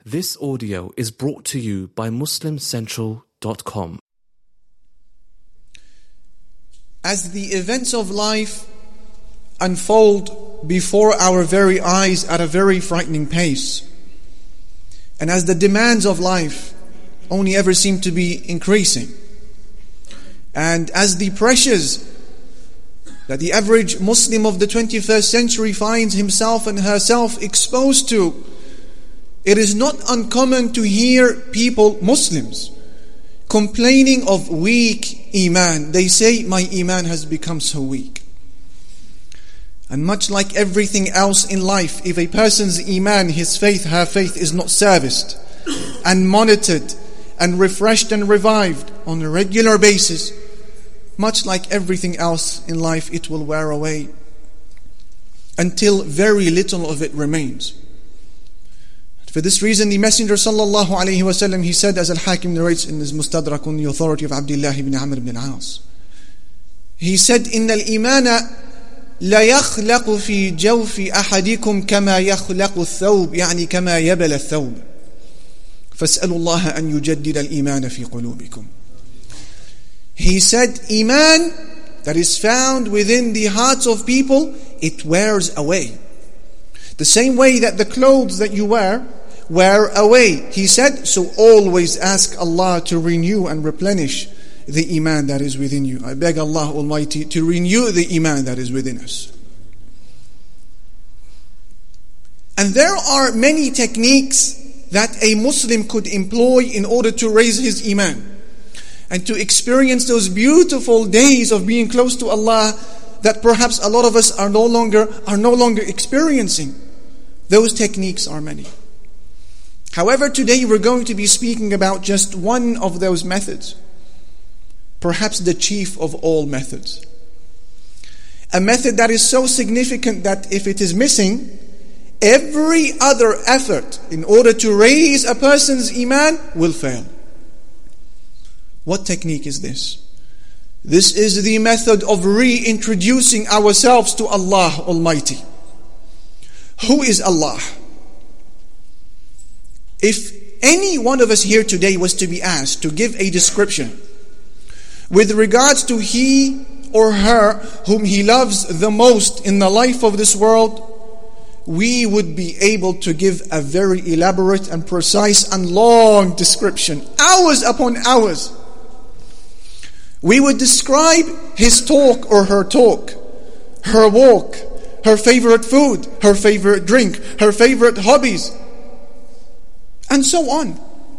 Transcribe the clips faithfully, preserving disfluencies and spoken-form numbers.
This audio is brought to you by Muslim Central dot com. As the events of life unfold before our very eyes at a very frightening pace, and as the demands of life only ever seem to be increasing, and as the pressures that the average Muslim of the twenty-first century finds himself and herself exposed to, it is not uncommon to hear people, Muslims, complaining of weak iman. They say, my iman has become so weak. And much like everything else in life, if a person's iman, his faith, her faith is not serviced and monitored and refreshed and revived on a regular basis, much like everything else in life, it will wear away until very little of it remains. For this reason, the Messenger sallallahu alaihi wasallam, he said, as Al-Hakim narrates in his Mustadrak on the authority of Abdullah ibn Amr ibn al-As, he said, إِنَّ الْإِيمَانَ لا يخلق في جوف أحدكم كما يخلق الثوب يعني كما يبل الثوب فاسألوا الله أن يجدد الإيمان في قلوبكم. He said, Iman that is found within the hearts of people, it wears away. The same way that the clothes that you wear wear away. He said, so always ask Allah to renew and replenish the Iman that is within you. I beg Allah Almighty to renew the Iman that is within us. And there are many techniques that a Muslim could employ in order to raise his Iman and to experience those beautiful days of being close to Allah that perhaps a lot of us are no longer are no longer experiencing. Those techniques are many. However, today we're going to be speaking about just one of those methods, perhaps the chief of all methods. A method that is so significant that if it is missing, every other effort in order to raise a person's iman will fail. What technique is this? This is the method of reintroducing ourselves to Allah Almighty. Who is Allah? If any one of us here today was to be asked to give a description with regards to he or her whom he loves the most in the life of this world, we would be able to give a very elaborate and precise and long description, hours upon hours. We would describe his talk or her talk, her walk, her favorite food, her favorite drink, her favorite hobbies, and so on.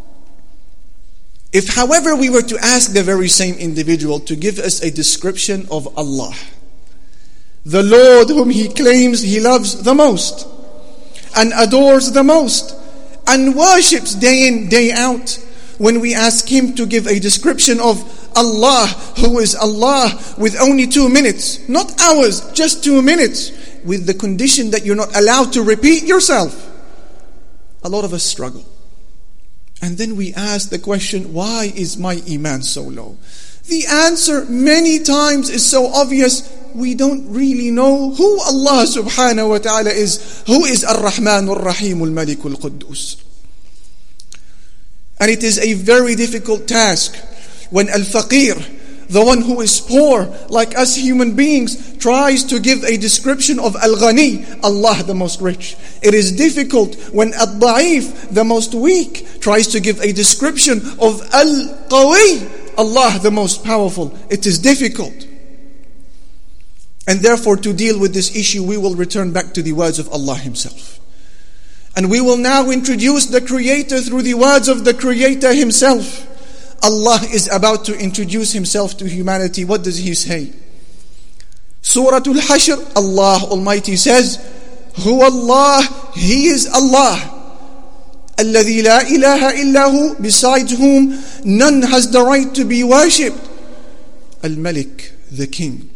If, however, we were to ask the very same individual to give us a description of Allah, the Lord whom he claims he loves the most and adores the most and worships day in, day out, when we ask him to give a description of Allah, who is Allah, with only two minutes, not hours, just two minutes, with the condition that you're not allowed to repeat yourself, a lot of us struggle. And then we ask the question, why is my iman so low? The answer many times is so obvious, we don't really know who Allah subhanahu wa ta'ala is. Who is Ar-Rahman Ar-Rahim Al-Malik Al-Quddus? And it is a very difficult task when Al-Faqir, the one who is poor, like us human beings, tries to give a description of Al-Ghani, Allah the most rich. It is difficult when Al-Da'if, the most weak, tries to give a description of Al-Qawi, Allah the most powerful. It is difficult. And therefore, to deal with this issue, we will return back to the words of Allah Himself. And we will now introduce the Creator through the words of the Creator Himself. Allah is about to introduce Himself to humanity. What does He say? Surah Al-Hashr, Allah Almighty says, Hu Allah, He is Allah. Alladhi la ilaha illahu, besides whom none has the right to be worshipped. Al-Malik, the King.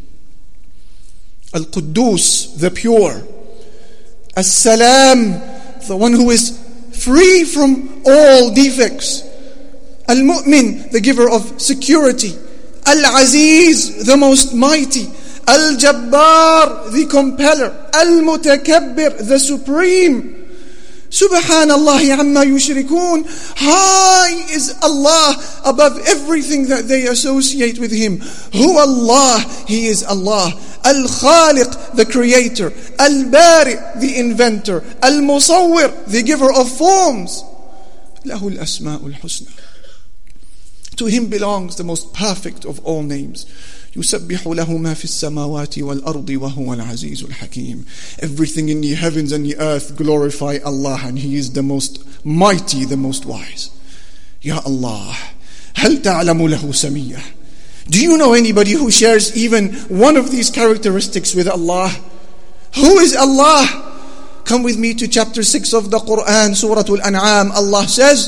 Al-Quddus, the pure. As-Salam, the one who is free from all defects. Al-Mu'min, the giver of security. Al-Aziz, the most mighty. Al-Jabbar, the compeller. Al-Mutakabbir, the supreme. Subhanallah amma yushrikun. High is Allah above everything that they associate with Him. Who Allah? He is Allah. Al-Khaliq, the creator. Al-Bari, the inventor. Al-Musawwir, the giver of forms. Lahu al-asma'ul husna. To Him belongs the most perfect of all names. يُسَبِّحُ لَهُ مَا فِي السَّمَاوَاتِ وَالْأَرْضِ وَهُوَ الْعَزِيزُ الْحَكِيمُ. Everything in the heavens and the earth glorify Allah, and He is the most mighty, the most wise. Ya Allah, هَلْ تَعْلَمُ لَهُ سَمِيًّا. Do you know anybody who shares even one of these characteristics with Allah? Who is Allah? Come with me to chapter six of the Quran, Surah Al-An'am. Allah says,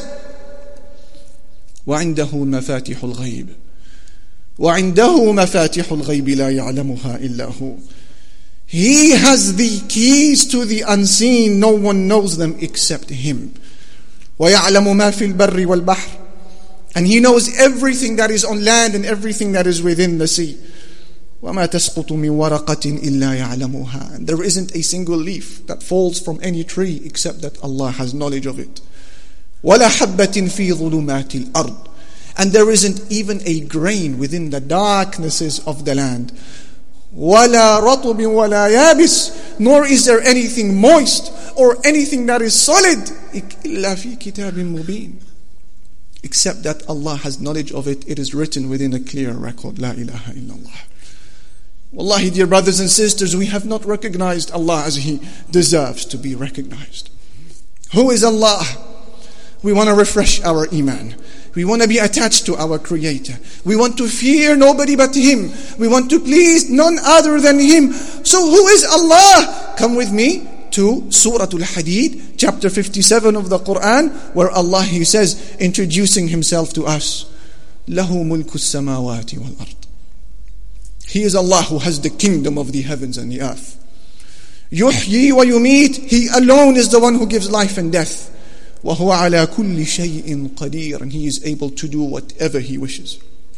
وَعِنْدَهُ مَفَاتِحُ الْغَيْبِ وَعِنْدَهُ مَفَاتِحُ الْغَيْبِ لَا يَعْلَمُهَا إِلَّا هُ. He has the keys to the unseen. No one knows them except Him. وَيَعْلَمُ مَا فِي الْبَرِّ وَالْبَحْرِ. And He knows everything that is on land and everything that is within the sea. وَمَا تَسْقُطُ مِنْ وَرَقَةٍ إِلَّا يَعْلَمُهَا. And there isn't a single leaf that falls from any tree except that Allah has knowledge of it. وَلَا حَبَّةٍ فِي ظُلُمَاتِ الْأَرْضِ. And there isn't even a grain within the darknesses of the land. وَلَا رَطُبٍ وَلَا يَابِسٍ. Nor is there anything moist or anything that is solid إِلَّا فِي كِتَابٍ مُبِينٍ. Except that Allah has knowledge of it. It is written within a clear record. La ilaha illallah. Wallahi, dear brothers and sisters, we have not recognized Allah as He deserves to be recognized. Who is Allah? We want to refresh our iman. We want to be attached to our Creator. We want to fear nobody but Him. We want to please none other than Him. So who is Allah? Come with me to Surah Al-Hadid, chapter fifty-seven of the Quran, where Allah, He says, introducing Himself to us, لَهُ مُلْكُ السَّمَاوَاتِ وَالْأَرْضِ. He is Allah who has the kingdom of the heavens and the earth. يُحْيِي وَيُمِيتْ. He alone is the one who gives life and death. وَهُوَ عَلَى كُلِّ شَيْءٍ قَدِيرٌ. And He is able to do whatever He wishes.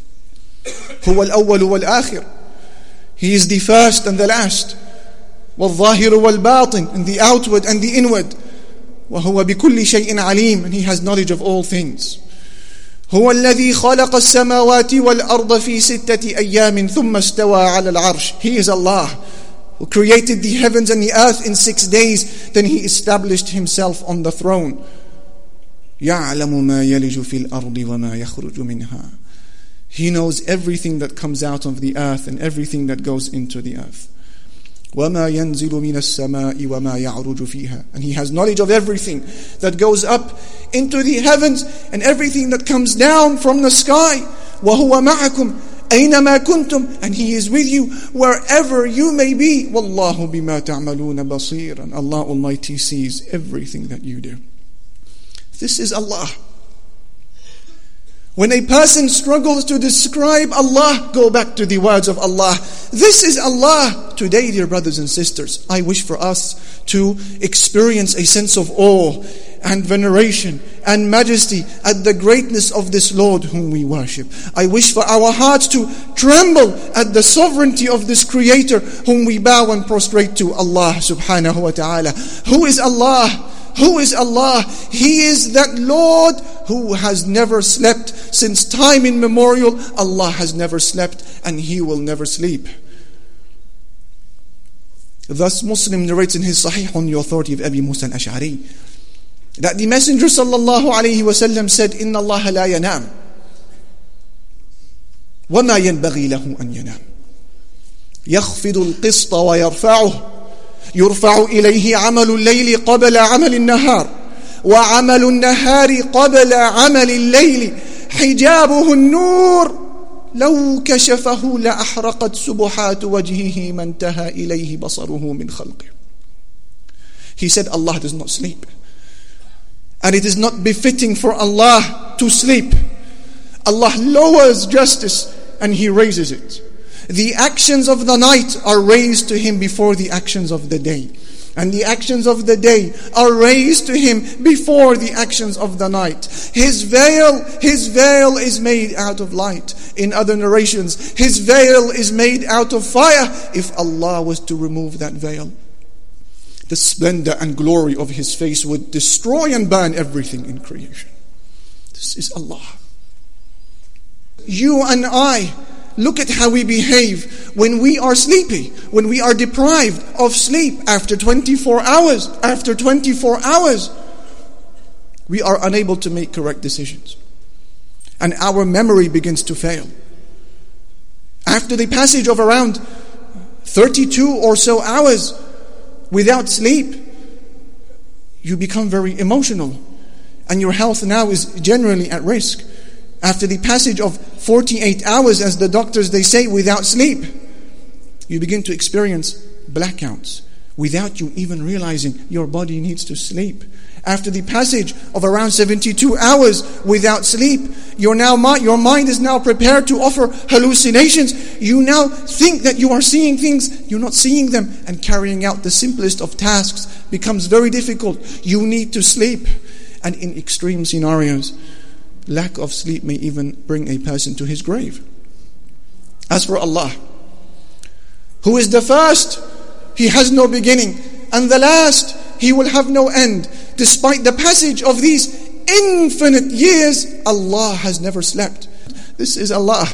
هُوَ الْأَوَّلُ وَالْآخِرُ. He is the first and the last. وَالظَّاهِرُ وَالْبَاطِنُ. And the outward and the inward. وَهُوَ بِكُلِّ شَيْءٍ عَلِيمٌ. And He has knowledge of all things. هُوَ الَّذِي خَلَقَ السَّمَاوَاتِ وَالْأَرْضَ فِي سِتَّةِ أَيَّامٍ ثُمَّ اسْتَوَى عَلَى الْعَرْشِ. He is Allah who created the heavens and the earth in six days. Then He established Himself on the throne. يَعْلَمُ مَا يَلِجُ فِي الْأَرْضِ وَمَا يَخْرُجُ مِنْهَا. He knows everything that comes out of the earth and everything that goes into the earth. وَمَا يَنْزِلُ مِنَ السَّمَاءِ وَمَا يَعْرُجُ فِيهَا. And He has knowledge of everything that goes up into the heavens and everything that comes down from the sky. وَهُوَ مَعَكُمْ أَيْنَمَا كُنْتُمْ. And He is with you wherever you may be. وَاللَّهُ بِمَا تَعْمَلُونَ بَصِيرٌ. And Allah Almighty sees everything that you do. This is Allah. When a person struggles to describe Allah, go back to the words of Allah. This is Allah. Today, dear brothers and sisters, I wish for us to experience a sense of awe and veneration and majesty at the greatness of this Lord whom we worship. I wish for our hearts to tremble at the sovereignty of this Creator whom we bow and prostrate to, Allah subhanahu wa ta'ala. Who is Allah? Who is Allah? He is that Lord who has never slept. Since time immemorial, Allah has never slept and He will never sleep. Thus Muslim narrates in his Sahih on the authority of Abi Musa al-Ash'ari that the Messenger sallallahu alayhi wa sallam said, إِنَّ اللَّهَ لَا يَنَامُ وَمَا يَنْبَغِي لَهُ أَنْ يَنَامُ يَخْفِضُ الْقِسْطَ وَيَرْفَعُهُ يرفع إليه عمل الليل قبل عمل النهار وعمل النهار قبل عمل الليل حجابه النور لو كشفه لأحرقت سبحات وجهه ما انتهى إليه بصره من خلقه. He said Allah does not sleep, and it is not befitting for Allah to sleep. Allah lowers justice and He raises it. The actions of the night are raised to Him before the actions of the day. And the actions of the day are raised to Him before the actions of the night. His veil, His veil is made out of light. In other narrations, His veil is made out of fire if Allah was to remove that veil. the splendor and glory of His face would destroy and burn everything in creation. This is Allah. You and I, look at how we behave when we are sleepy, when we are deprived of sleep after twenty-four hours. After twenty-four hours, we are unable to make correct decisions. And our memory begins to fail. After the passage of around thirty-two or so hours without sleep, you become very emotional. And your health now is generally at risk. After the passage of forty-eight hours, as the doctors they say, without sleep, you begin to experience blackouts without you even realizing your body needs to sleep. After the passage of around seventy-two hours without sleep, you're now, your mind is now prepared to offer hallucinations. You now think that you are seeing things, you're not seeing them, and carrying out the simplest of tasks becomes very difficult. You need to sleep. And in extreme scenarios, lack of sleep may even bring a person to his grave. As for Allah, who is the first, He has no beginning, and the last, He will have no end. Despite the passage of these infinite years, Allah has never slept. This is Allah.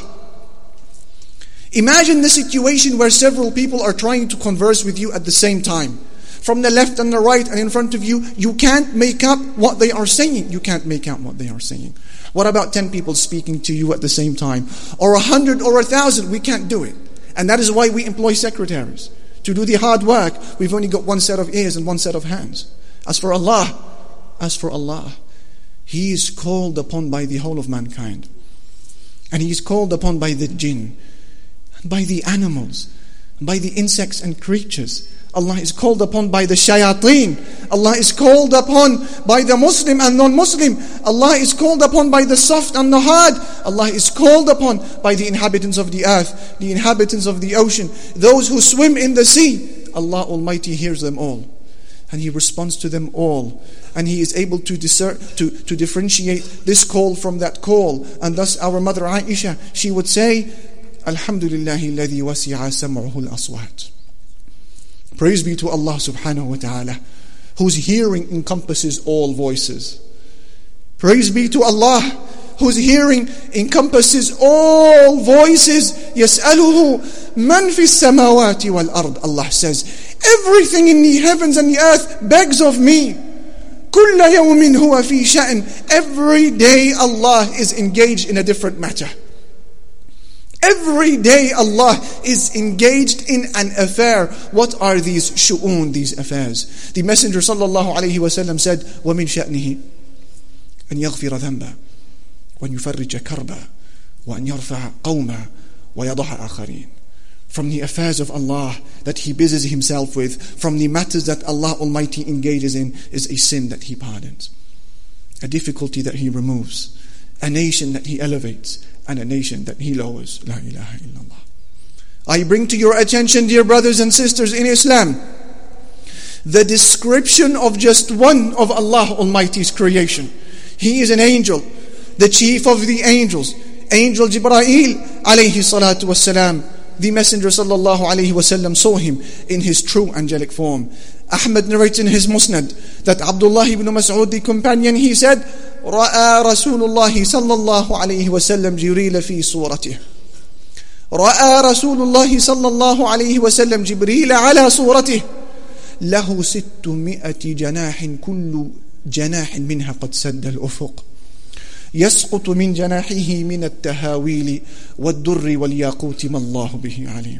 Imagine the situation where several people are trying to converse with you at the same time. From the left and the right and in front of you, you can't make up what they are saying. You can't make out what they are saying. What about ten people speaking to you at the same time? Or a hundred or a thousand? We can't do it. And that is why we employ secretaries. To do the hard work, we've only got one set of ears and one set of hands. As for Allah, as for Allah, He is called upon by the whole of mankind. And He is called upon by the jinn, by the animals, by the insects and creatures. Allah is called upon by the shayateen. Allah is called upon by the Muslim and non-Muslim. Allah is called upon by the soft and the hard. Allah is called upon by the inhabitants of the earth, the inhabitants of the ocean, those who swim in the sea. Allah Almighty hears them all. And He responds to them all. And He is able to, discern, to, to differentiate this call from that call. And thus our mother Aisha, she would say, Alhamdulillahi alladhi wasi'a sam'uhu al-aswat. Praise be to Allah subhanahu wa ta'ala, whose hearing encompasses all voices. Praise be to Allah, whose hearing encompasses all voices. يَسْأَلُهُ مَنْ فِي السَّمَاوَاتِ وَالْأَرْضِ. Allah says, everything in the heavens and the earth begs of me. كُلَّ يَوْمٍ هُوَ فِي شَأْنٍ. Every day Allah is engaged in a different matter. Every day Allah is engaged in an affair. What are these shu'un, these affairs? The Messenger sallallahu alayhi wa sallam said, وَمِنْ شَأْنِهِ أَنْ يَغْفِرَ ذَنْبًا وَأَنْ يُفَرِّجَ كَرْبًا وَأَنْ يَرْفَعَ قَوْمًا وَيَضَعَ آخَرِينَ. From the affairs of Allah that He busies Himself with, from the matters that Allah Almighty engages in, is a sin that He pardons, a difficulty that He removes, a nation that He elevates, and a nation that He lowers. La ilaha illallah. I bring to your attention, dear brothers and sisters in Islam, the description of just one of Allah Almighty's creation. He is an angel, the chief of the angels, Angel Jibreel alayhi salatu wassalam. The Messenger sallallahu alayhi wasallam saw him in his true angelic form. Ahmad narrates in his Musnad that Abdullah ibn Mas'ud, the companion, he said, رأى رسول الله صلى الله عليه وسلم جبريل في صورته. رأى رسول الله صلى الله عليه وسلم جبريل على صورته له ستمائة جناح كل جناح منها قد سد الأفق يسقط من جناحه من التهاويل والدر والياقوت ما الله به عليم.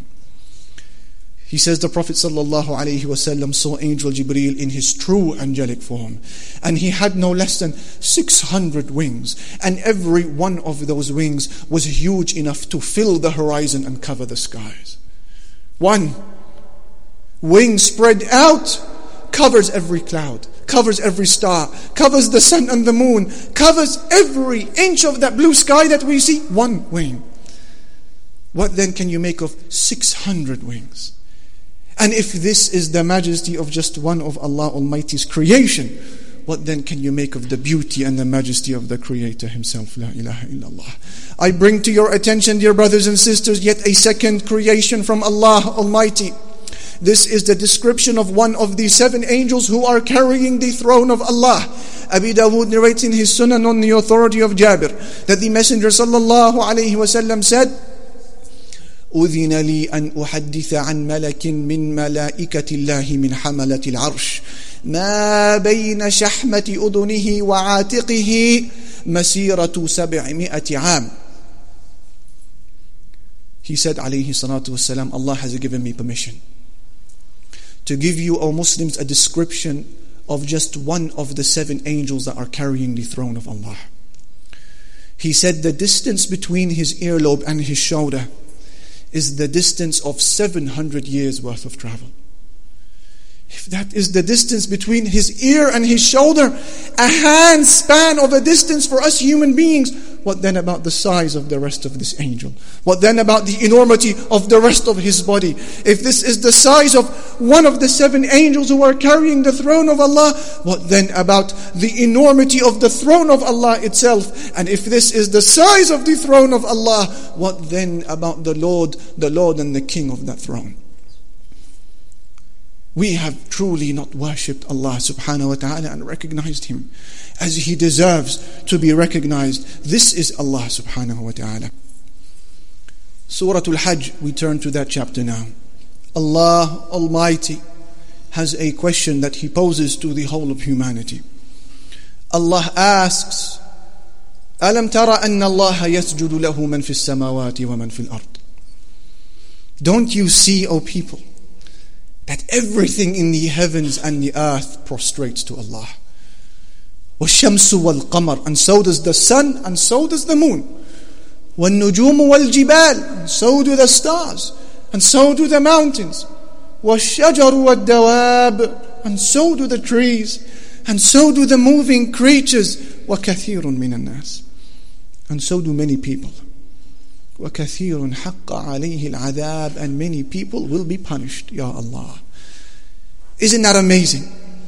He says the Prophet sallallahu alaihi wasallam saw Angel Jibreel in his true angelic form, and he had no less than six hundred wings, and every one of those wings was huge enough to fill the horizon and cover the skies. One wing spread out covers every cloud, covers every star, covers the sun and the moon, covers every inch of that blue sky that we see. One wing. What then can you make of six hundred wings? And if this is the majesty of just one of Allah Almighty's creation, what then can you make of the beauty and the majesty of the Creator Himself? La ilaha illallah. I bring to your attention, dear brothers and sisters, yet a second creation from Allah Almighty. This is the description of one of the seven angels who are carrying the throne of Allah. Abi Dawood narrates in his Sunan on the authority of Jabir that the Messenger sallallahu alayhi wasallam said, أذن لي أن أحدث عن ملك من ملائكة الله من حملة العرش ما بين شحمة أذنه وعاتقه مسيرة سبعمائة عام. He said alayhi salatu wasalam, Allah has given me permission to give you, O Muslims, a description of just one of the seven angels that are carrying the throne of Allah. He said the distance between his earlobe and his shoulder is the distance of seven hundred years worth of travel. If that is the distance between his ear and his shoulder, a hand span of a distance for us human beings, what then about the size of the rest of this angel? What then about the enormity of the rest of his body? If this is the size of one of the seven angels who are carrying the throne of Allah, what then about the enormity of the throne of Allah itself? And if this is the size of the throne of Allah, what then about the Lord, the Lord and the King of that throne? We have truly not worshipped Allah subhanahu wa ta'ala and recognized Him as He deserves to be recognized. This is Allah subhanahu wa ta'ala. Surah Al-Hajj, we turn to that chapter now. Allah Almighty has a question that He poses to the whole of humanity. Allah asks, أَلَمْ تَرَ أَنَّ اللَّهَ يَسْجُدُ لَهُ مَنْ فِي السَّمَاوَاتِ وَمَنْ فِي الْأَرْضِ. Don't you see, O people, that everything in the heavens and the earth prostrates to Allah? وَالشَّمْسُ وَالْقَمَرُ, and so does the sun, and so does the moon. وَالنُّجُومُ وَالْجِبَالُ, and so do the stars, and so do the mountains. وَالشَّجَرُ وَالدَّوَابُ, and so do the trees, and so do the moving creatures. وَكَثِيرٌ مِّنَ النَّاسِ, and so do many people. وَكَثِيرٌ حَقَّ عَلَيْهِ الْعَذَابُ, and many people will be punished. Ya Allah. Isn't that amazing?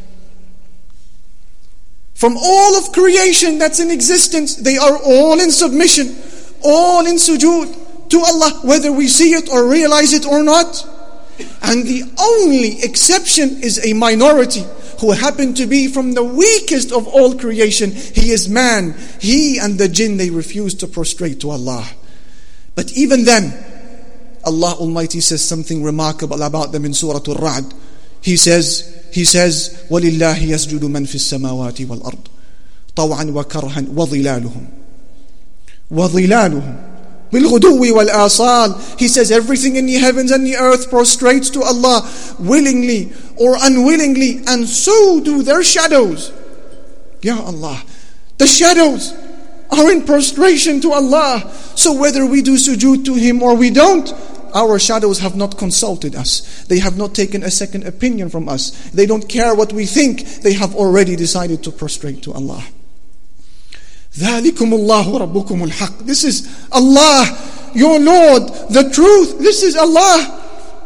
From all of creation that's in existence, they are all in submission, all in sujood to Allah, whether we see it or realize it or not. And the only exception is a minority who happen to be from the weakest of all creation. He is man. He and the jinn, they refuse to prostrate to Allah. But even then, Allah Almighty says something remarkable about them in Surah Al-Ra'd. He says, He says, وَلِلَّهِ يَسْجُدُ مَنْ فِي السَّمَاوَاتِ وَالْأَرْضِ طَوْعًا وَكَرْهًا وَظِلَالُهُم وَظِلَالُهُم بِالْغُدُوِّ وَالْآصَالِ. He says everything in the heavens and the earth prostrates to Allah willingly or unwillingly, and so do their shadows. Ya Allah, the shadows are in prostration to Allah. So whether we do sujood to Him or we don't, our shadows have not consulted us. They have not taken a second opinion from us. They don't care what we think. They have already decided to prostrate to Allah. ذَلِكُمُ اللَّهُ رَبُّكُمُ الْحَقِّ. This is Allah, your Lord, the truth. This is Allah.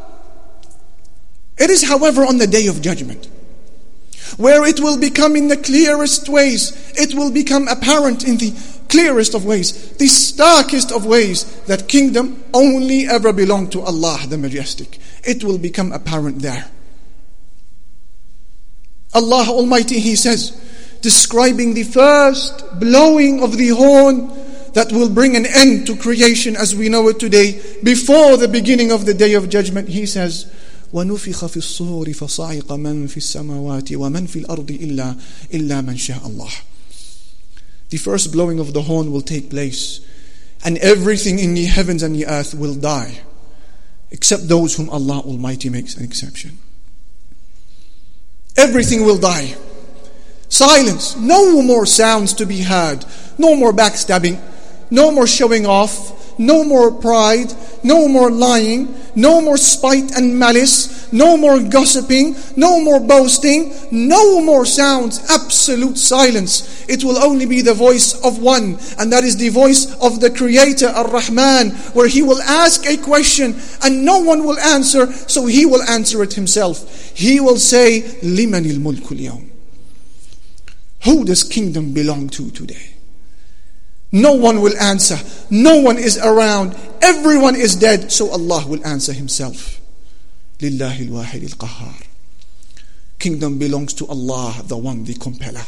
It is, however, on the day of judgment, where it will become in the clearest ways, it will become apparent in the clearest of ways, the starkest of ways, that kingdom only ever belonged to Allah the Majestic. It will become apparent there. Allah Almighty, He says, describing the first blowing of the horn that will bring an end to creation as we know it today, before the beginning of the day of judgment, He says, وَنُفِخَ فِي الصُّورِ فَصَعِقَ مَنْ فِي السَّمَاوَاتِ وَمَنْ فِي الْأَرْضِ إِلَّا إِلَّا مَنْ شَاءَ اللَّهُ. The first blowing of the horn will take place, and everything in the heavens and the earth will die, except those whom Allah Almighty makes an exception. Everything will die. Silence. No more sounds to be heard. No more backstabbing. No more showing off. No more pride. No more lying. No more spite and malice. No more gossiping. No more boasting. No more sounds. Absolute silence. It will only be the voice of one, and that is the voice of the Creator, Ar-Rahman, where He will ask a question and no one will answer, so He will answer it Himself. He will say, لِمَنِ الْمُلْكُ الْيَوْمِ. Who does kingdom belong to today? No one will answer. No one is around. Everyone is dead. So Allah will answer Himself. Lillahi al-wahid al-qahhar. Kingdom belongs to Allah, the one, the compeller.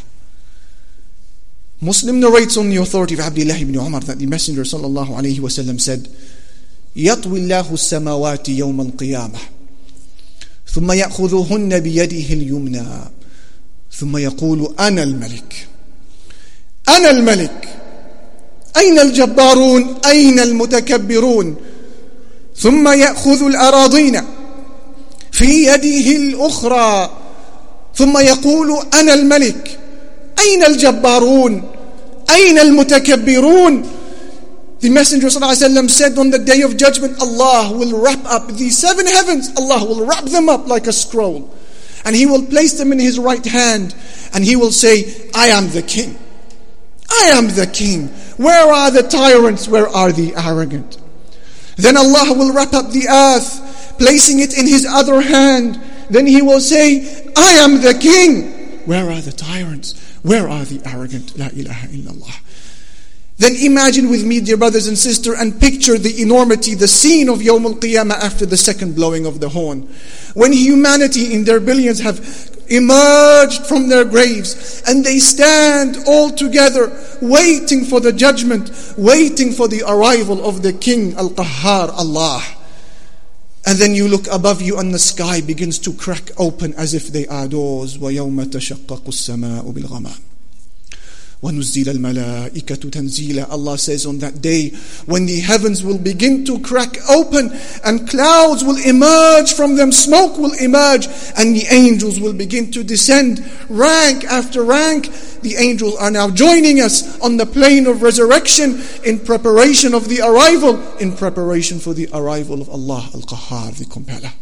Muslim narrates on the authority of Abdullah ibn Umar that the Messenger sallallahu alayhi wasallam said, يطوي الله السماوات يوم القيامة ثم يأخذهن بيده اليمنى ثم يقول أنا الملك أنا الملك أين الجبارون أين المتكبرون ثم يأخذ الأراضين في يده الأخرى ثم يقول أنا الملك أين الجبارون أين المتكبرون. The Messenger ﷺ said on the day of judgment, Allah will wrap up the seven heavens. Allah will wrap them up like a scroll. And He will place them in His right hand. And He will say, I am the king. I am the king. Where are the tyrants? Where are the arrogant? Then Allah will wrap up the earth, placing it in His other hand. Then He will say, I am the king. Where are the tyrants? Where are the arrogant? La ilaha illallah. Then imagine with me, dear brothers and sisters, and picture the enormity, the scene of Yawm al-Qiyamah after the second blowing of the horn. When humanity in their billions have emerged from their graves and they stand all together waiting for the judgment, waiting for the arrival of the King Al-Qahhar, Allah. And then you look above you and the sky begins to crack open as if they are doors. وَيَوْمَ تَشَقَّقُ السَّمَاءُ بِالْغَمَامِ وَنُزِّلَ الْمَلَائِكَةُ تَنزِيلًا. Allah says on that day when the heavens will begin to crack open and clouds will emerge from them, smoke will emerge, and the angels will begin to descend rank after rank. The angels are now joining us on the plane of resurrection in preparation of the arrival, in preparation for the arrival of Allah Al-Qahhar, the compeller.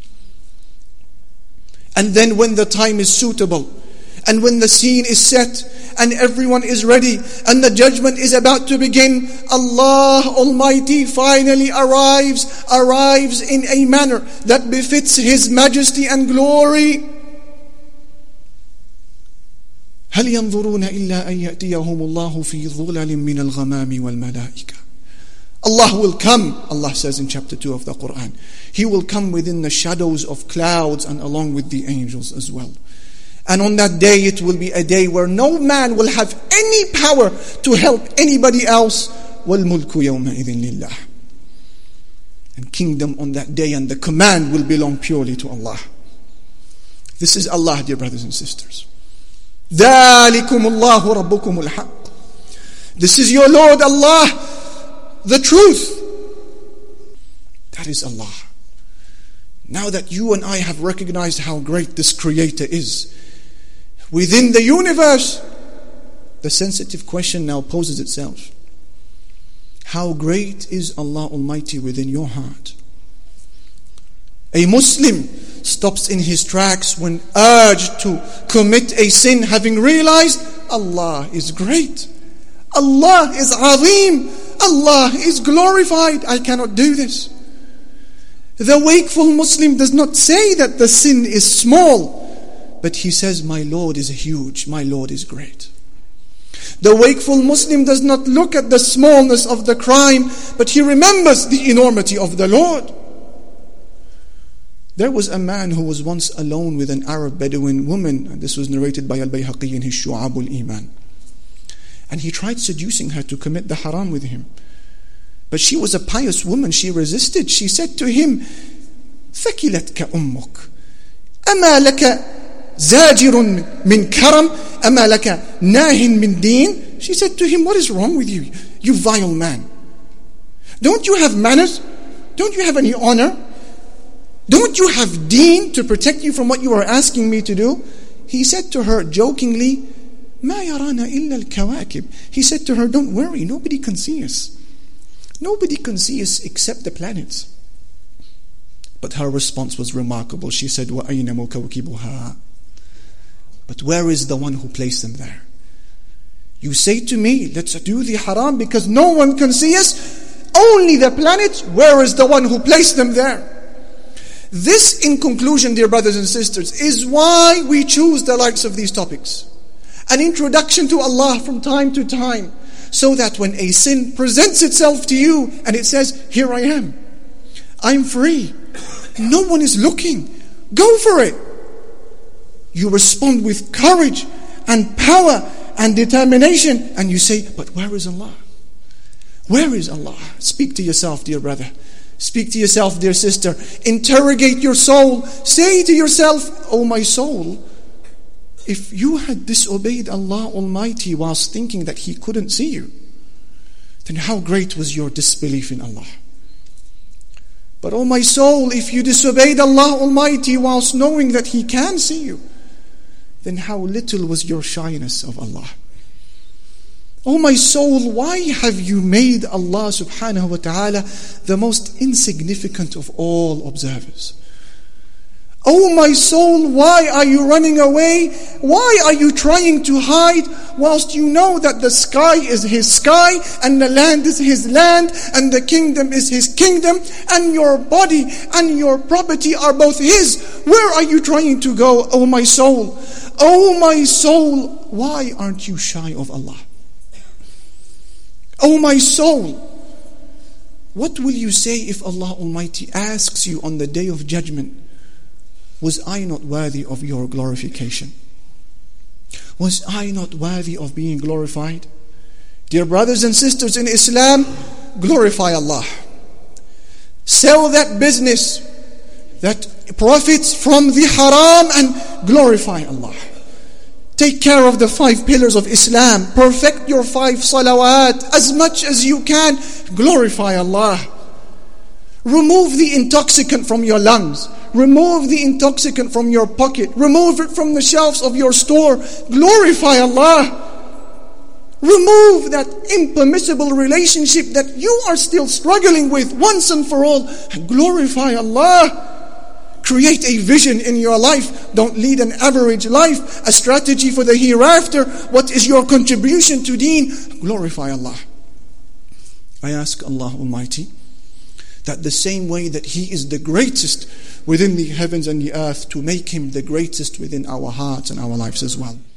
And then when the time is suitable, and when the scene is set, and everyone is ready, and the judgment is about to begin, Allah Almighty finally arrives, arrives in a manner that befits His majesty and glory. هل ينظرون إلا أن يأتيهم الله في ظلل من الغمام والملائكة. Allah will come, Allah says in chapter two of the Quran. He will come within the shadows of clouds and along with the angels as well. And on that day it will be a day where no man will have any power to help anybody else. وَالْمُلْكُ يَوْمَئِذٍ لِلَّهِ. And kingdom on that day and the command will belong purely to Allah. This is Allah, dear brothers and sisters. ذَلِكُمُ اللَّهُ رَبُّكُمُ الْحَقِّ. This is your Lord Allah, the truth. That is Allah. Now that you and I have recognized how great this Creator is within the universe, the sensitive question now poses itself. How great is Allah Almighty within your heart? A Muslim stops in his tracks when urged to commit a sin, having realized Allah is great. Allah is azim. Allah is glorified. I cannot do this. The wakeful Muslim does not say that the sin is small, but he says, my Lord is huge, my Lord is great. The wakeful Muslim does not look at the smallness of the crime, but he remembers the enormity of the Lord. There was a man who was once alone with an Arab Bedouin woman, and this was narrated by Al-Bayhaqi in his Shu'ab al-Iman. And he tried seducing her to commit the haram with him. But she was a pious woman, she resisted. She said to him, ثَكِلَتْكَ أُمُّكَ أَمَا لَكَ زَاجِرٌ مِنْ كَرَمْ أَمَا لَكَ نَاهٍ مِنْ دِينٍ. She said to him, what is wrong with you, you vile man? Don't you have manners? Don't you have any honor? Don't you have deen to protect you from what you are asking me to do? He said to her jokingly, مَا يَرَانَ إِلَّا الْكَوَاكِبِ. He said to her, don't worry, nobody can see us. Nobody can see us except the planets. But her response was remarkable. She said, وَأَيْنَ مُكَوْكِبُهَا. But where is the one who placed them there? You say to me, let's do the haram because no one can see us. Only the planets. Where is the one who placed them there? This, in conclusion, dear brothers and sisters, is why we choose the likes of these topics. An introduction to Allah from time to time, so that when a sin presents itself to you and it says, here I am, I'm free, No one is looking. Go for it. You respond with courage and power and determination, and you say, but where is Allah? Where is Allah? Speak to yourself, dear brother. Speak to yourself, dear sister. Interrogate your soul. Say to yourself, oh my soul, if you had disobeyed Allah Almighty whilst thinking that He couldn't see you, then how great was your disbelief in Allah? But oh my soul, if you disobeyed Allah Almighty whilst knowing that He can see you, then how little was your shyness of Allah? Oh my soul, why have you made Allah subhanahu wa ta'ala the most insignificant of all observers? Oh my soul, why are you running away? Why are you trying to hide whilst you know that the sky is His sky and the land is His land and the kingdom is His kingdom and your body and your property are both His? Where are you trying to go, oh my soul? Oh my soul, why aren't you shy of Allah? Oh my soul, what will you say if Allah Almighty asks you on the day of judgment, was I not worthy of your glorification? Was I not worthy of being glorified? Dear brothers and sisters in Islam, glorify Allah. Sell that business that profits from the haram and glorify Allah. Take care of the five pillars of Islam. Perfect your five salawat as much as you can. Glorify Allah. Remove the intoxicant from your lungs. Remove the intoxicant from your pocket. Remove it from the shelves of your store. Glorify Allah. Remove that impermissible relationship that you are still struggling with once and for all. Glorify Allah. Create a vision in your life. Don't lead an average life. A strategy for the hereafter. What is your contribution to deen? Glorify Allah. I ask Allah Almighty that the same way that He is the greatest within the heavens and the earth, to make Him the greatest within our hearts and our lives as well.